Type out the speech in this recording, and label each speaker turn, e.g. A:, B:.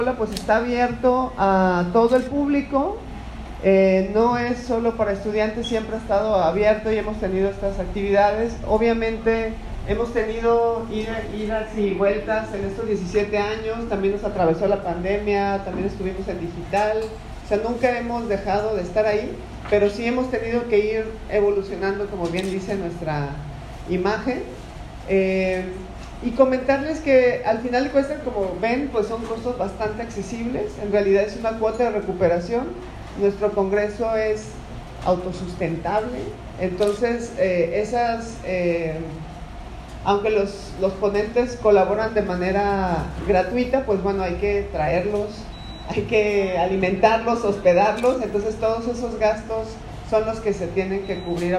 A: Pues está abierto a todo el público, no es solo para estudiantes, siempre ha estado abierto y hemos tenido estas actividades. Obviamente hemos tenido idas y vueltas en estos 17 años, también nos atravesó la pandemia, también estuvimos en digital, o sea, nunca hemos dejado de estar ahí, pero sí hemos tenido que ir evolucionando, como bien dice nuestra imagen. Y comentarles que al final de cuentas, como ven, pues son costos bastante accesibles. En realidad es una cuota de recuperación. Nuestro congreso es autosustentable. Entonces, aunque los ponentes colaboran de manera gratuita, pues bueno, hay que traerlos, hay que alimentarlos, hospedarlos. Entonces, todos esos gastos son los que se tienen que cubrir